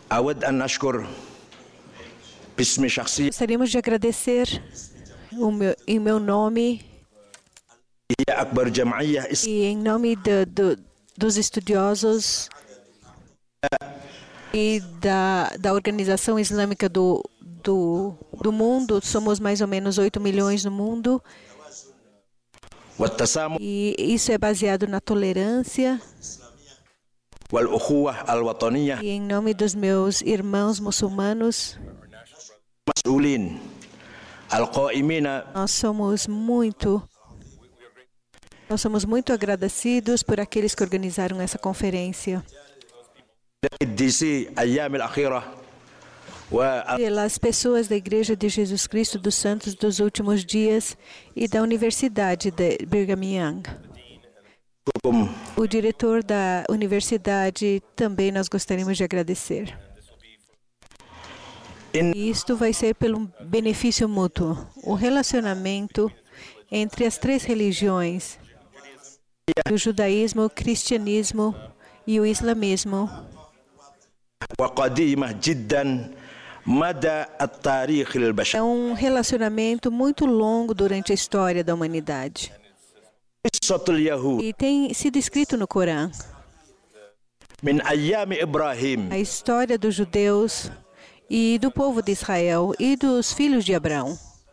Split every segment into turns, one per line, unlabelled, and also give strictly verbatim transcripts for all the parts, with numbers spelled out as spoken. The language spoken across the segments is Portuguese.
أود أن أشكر باسم شخصي
Gostaríamos de agradecer o meu, em meu nome
هي أكبر جمعية
e em nome do, do, dos estudiosos e da, da Organização Islâmica do, do, do mundo. Somos mais ou menos oito milhões no mundo.
والتسامح
E isso é baseado na tolerância.
والأخوة الوطنية
E em nome dos meus irmãos muçulmanos,
مسؤولين القائمين
nós somos muito, nós somos muito agradecidos por aqueles que organizaram essa conferência.
لقديسي أيام الأخيرة و
Pelas pessoas da Igreja de Jesus Cristo dos Santos dos Últimos Dias e da Universidade de Brigham Young. O diretor da universidade também nós gostaríamos de agradecer. E isto vai ser pelo benefício mútuo. O relacionamento entre as três religiões, o judaísmo, o cristianismo e o islamismo,
وقديمة جدا مدى التاريخ البشري.
é um relacionamento muito longo durante a história da humanidade.
قصة اليهود
E tem sido escrito no Corão.
من أيام إبراهيم
A história dos judeus e do povo de Israel e dos filhos de Abraão.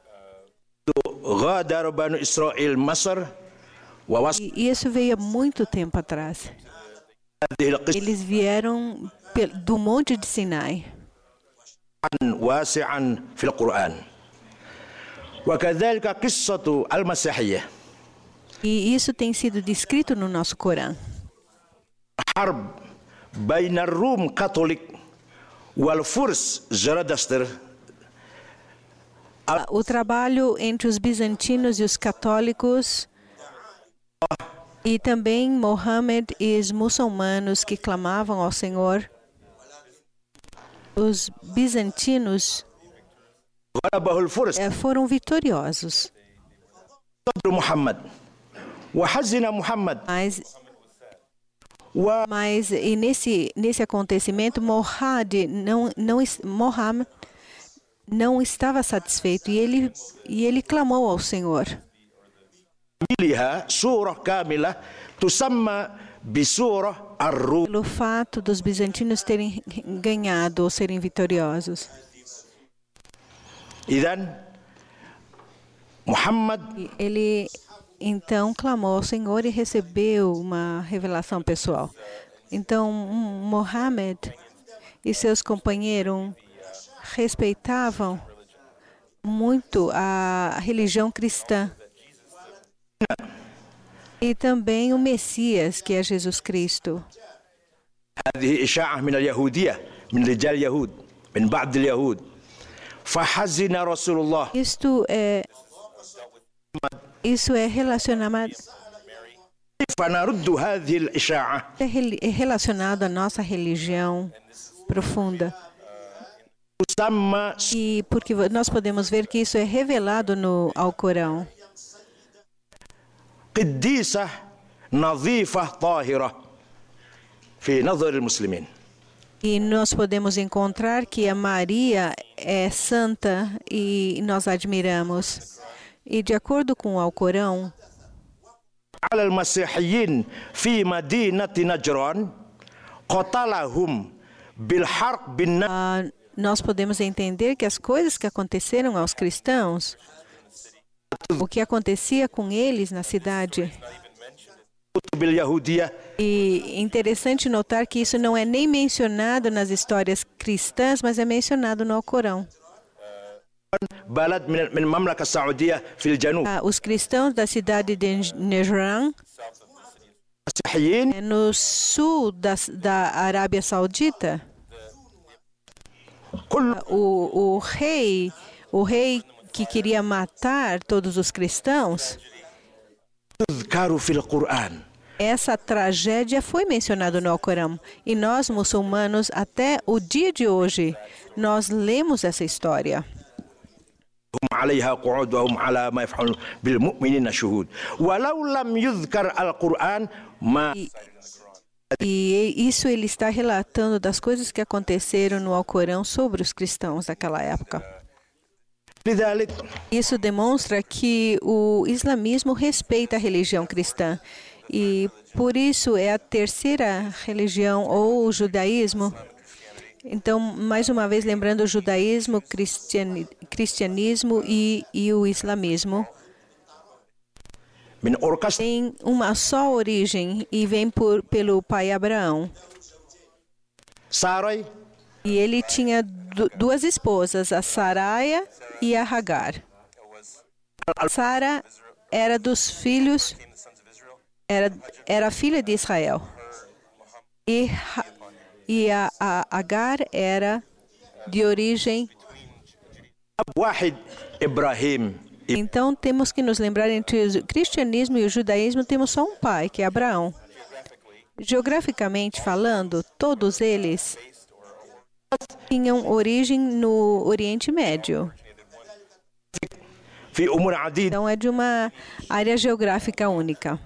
غادر بنو إسرائيل مصر ووصل
E isso veio há muito tempo atrás.
هذه القصة
Eles vieram pe- do Monte de Sinai.
واسعا في القرآن وكذلك قصة المسيحية.
E isso tem sido descrito no nosso Corão.
حرب بين الروم كاثوليك والفرس زرادشتر.
O trabalho entre os bizantinos e os católicos e também Mohammed e os muçulmanos que clamavam ao Senhor. Os bizantinos
غلبه الفرس
eh, foram vitoriosos,
صدر محمد وحزن محمد
mas
و
Mas e nesse nesse acontecimento, Mohammed não não es- Mohammed não estava satisfeito e ele e ele clamou ao Senhor.
لها سورة كاملة تسمى بسورة الروم.
Pelo fato dos bizantinos terem ganhado ou serem vitoriosos.
إذن محمد
E ele então clamou ao Senhor e recebeu uma revelação pessoal. Então Mohammed e seus companheiros respeitavam muito a religião cristã. E também o Messias, que é Jesus Cristo.
هذه إشاعة من اليهودية من رجال اليهود من بعض اليهود فحزن رسول الله.
Isto é, isso é relacionado,
فنرد هذه الإشاعة
é rel- é relacionado à nossa religião profunda.
تسمى
E porque vo- nós podemos ver que isso é revelado no, ao Corão.
قديسة نظيفة طاهرة في نظر المسلمين.
E nós podemos encontrar que a Maria é santa e nós a admiramos. E de acordo com o Alcorão,
على المسيحيين في مدينة نجران قتلهم بالحرق بالنار.
ah, nós podemos entender que as coisas que aconteceram aos cristãos, o que acontecia com eles na cidade.
باليهودية
E interessante notar que isso não é nem mencionado nas histórias cristãs, mas é mencionado no Alcorão.
بلد من من المملكة السعودية في الجنوب.
Ah, os cristãos da cidade de Najran,
المسيحيين
é no sul da, da Arábia Saudita,
كل
o, o rei, o rei que queria matar todos os cristãos,
تذكر في القرآن.
essa tragédia foi mencionada no Alcorão. E nós, muçulmanos, até o dia de hoje, nós lemos essa história.
هم عليها قعود وهم على ما يفعلون بالمؤمنين شهود ولو لم يذكر القرآن ما
E isso ele está relatando das coisas que aconteceram no Alcorão sobre os cristãos daquela época.
لذلك
Isso demonstra que o islamismo respeita a religião cristã. E por isso é a terceira religião, ou o judaísmo. Então, mais uma vez, lembrando o judaísmo, cristiani, cristianismo e, e o islamismo.
من أوركسترا
Tem uma só origem e vem por, pelo pai Abraão.
ساري
E ele tinha du duas esposas, a Saraia e a Hagar. Sara era dos filhos, era, era filha de Israel. E, e a, a Hagar era de origem.
أب واحد إبراهيم.
Então temos que nos lembrar, entre o cristianismo e o judaísmo temos só um pai, que é Abraão. Geograficamente falando, todos eles tinham origem no Oriente Médio.
في أمور عديدة
Então é de uma área geográfica única.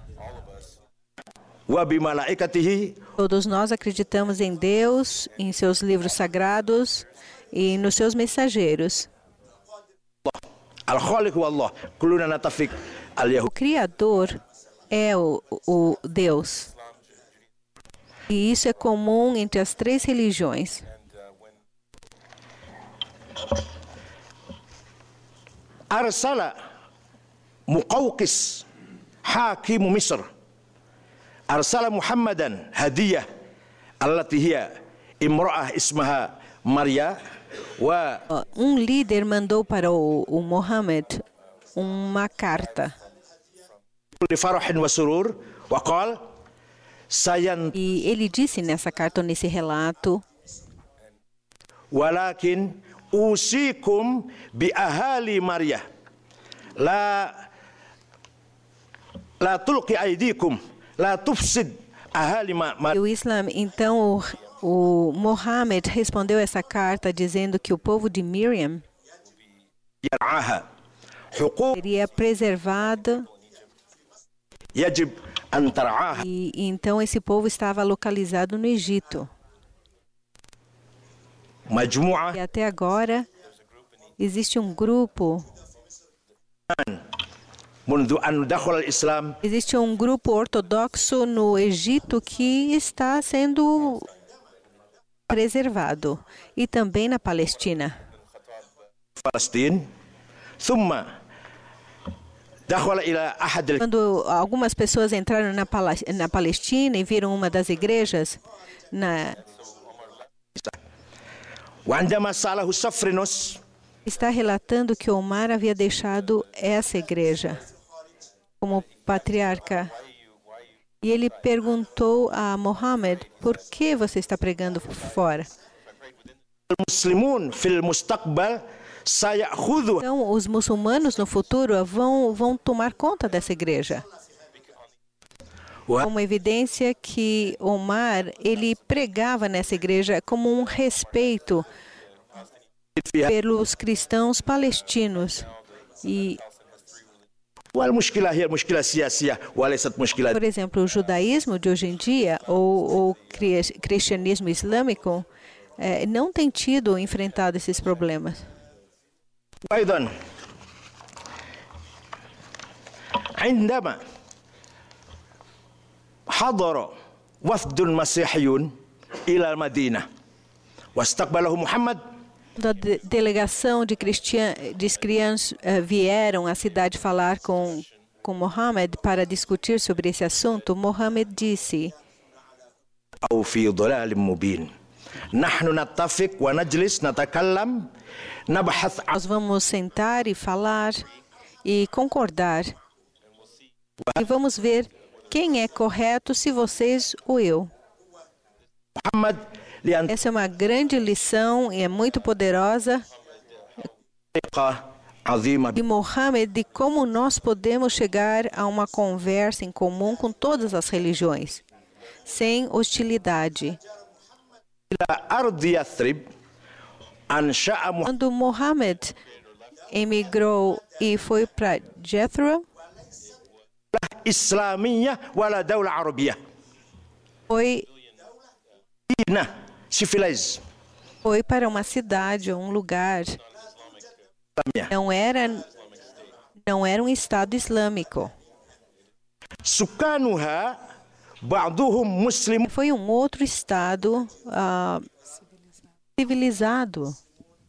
وبملائكته
Todos nós acreditamos em Deus, em seus livros sagrados e nos seus mensageiros.
الخالق هو الله كلنا نتفق اليهود
O Criador é o, o Deus. E isso é comum entre as três religiões.
أرسل مقوقس حاكم مصر أرسل محمدا هدية التي هي امرأة اسمها مريا و
Um líder mandou para o, o Mohammed uma carta.
لفرح وسرور وقال سين
E ele disse nessa carta, nesse relato,
ولكن أوصيكم بأهالي مريا لا لا تلقي أيديكم لا تفسد أهالي
e o Islã, então o, o Mohammed respondeu essa carta dizendo que o povo de Miriam
يرعاها حقوق
seria preservado
يجب أن ترعاها
e, e então esse povo estava localizado no Egito.
مجموعة
E até agora existe um grupo,
منذ أن دخل الإسلام
existe um grupo ortodoxo no Egito que está sendo preservado e também na Palestina.
فلسطين ثم دخل إلى أحد
Quando algumas pessoas entraram na, Pala- na Palestina e viram uma das igrejas, na,
وعندما سأله سفرنوس
está relatando que Omar havia deixado essa igreja como patriarca. E ele perguntou a Mohammed, por que você está pregando fora?
المسلمون في المستقبل سيأخذوا
Então, os muçulmanos no futuro vão, vão tomar conta dessa igreja. Uma evidência que Omar, ele pregava nessa igreja como um respeito pelos cristãos palestinos. E,
والمشكلة هي المشكلة السياسية وليست مشكلة
por exemplo, o judaísmo de hoje em dia, ou o cri- cristianismo islâmico, eh, não tem tido enfrentado esses problemas.
أيضا عندما حضر وفد مسيحيون إلى المدينة واستقبله محمد
Da de- delegação de, cristian, de crianças eh, vieram à cidade falar com, com Mohammed para discutir sobre esse assunto, Mohammed disse:
أو في ضلال مبين نحن نتفق ونجلس نتكلم نبحث عن
nós vamos sentar e falar e concordar. E vamos ver quem é correto, se vocês ou eu.
محمد لأن
Essa é uma grande lição e é muito poderosa
طريقة عظيمة
de Mohammed de como nós podemos chegar a uma conversa em comum com todas as religiões, sem hostilidade.
إلى أرض يثرب أنشأ محمد
Quando Mohammed emigrou e foi para Jethro,
إسلامية ولا دولة عربية
Foi,
مدينة civilized.
foi para uma cidade, um lugar. Não era, não era um Estado islâmico.
سكانها بعضهم مسلم
Foi um outro Estado ah, civilizado.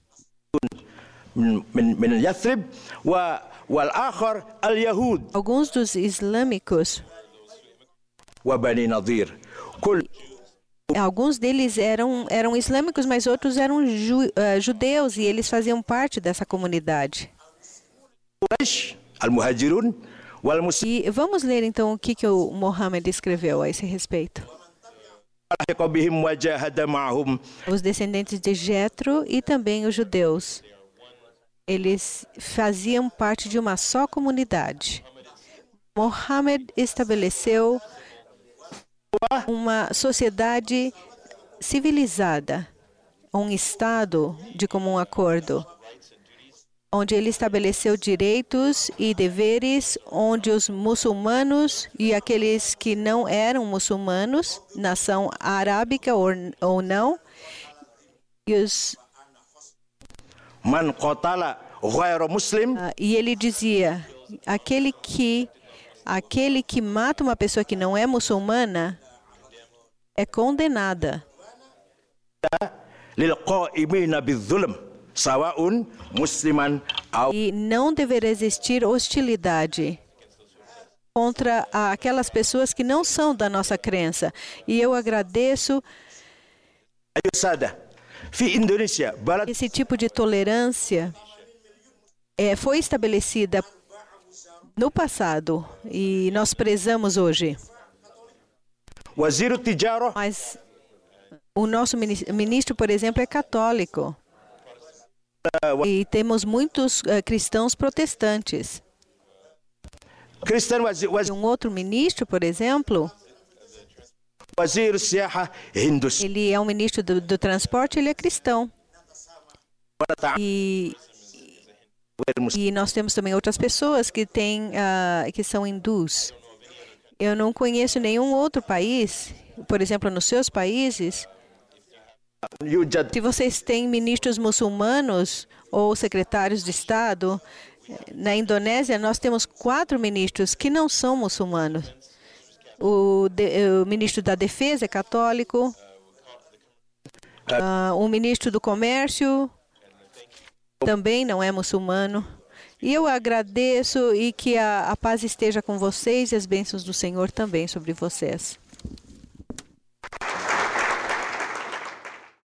من من من يثرب و والآخر اليهود
Alguns dos islâmicos,
وبني نظير. كل
alguns deles eram, eram islâmicos, mas outros eram ju, ah, judeus e eles faziam parte dessa comunidade.
قريش المهاجرون والمسلمون
E vamos ler então o que, que o Mohammed escreveu a esse respeito.
لحق بهم وجاهد معهم
Os descendentes de Jetro e também os judeus. Eles faziam parte de uma só comunidade. Mohammed estabeleceu uma sociedade civilizada, um Estado de comum acordo, onde ele estabeleceu direitos e deveres, onde os muçulmanos e aqueles que não eram muçulmanos, nação arábica ou, ou não, e, os,
من قتل غير مسلم
ah, e ele dizia, aquele que, aquele que mata uma pessoa que não é muçulmana é condenada.
للقائمين بالظلم سواء مسلما أو
E não deverá existir hostilidade contra aquelas pessoas que não são da nossa crença. E eu agradeço
أيها السادة في إندونيسيا بلد
esse tipo de tolerância é, foi estabelecida no passado e nós prezamos hoje.
وزير التجارة
Mas o nosso minis- ministro, por exemplo, é católico. E temos muitos eh, cristãos protestantes.
كريستيان وزير,
E um outro ministro, por exemplo,
وزير السياحة هندوسي
ele é um ministro do, do transporte, ele é cristão. E,
غير مسلم
e nós temos também outras pessoas que, têm, ah, que são hindus. Eu não conheço nenhum outro país, por exemplo, nos seus países,
يوجد
se vocês têm ministros muçulmanos ou secretários de Estado. Na Indonésia, nós temos quatro ministros que não são muçulmanos. O, de, o ministro da Defesa é católico, ah, o ministro do Comércio também não é muçulmano. E eu agradeço e que a, a paz esteja com vocês e as bênçãos do Senhor também sobre vocês.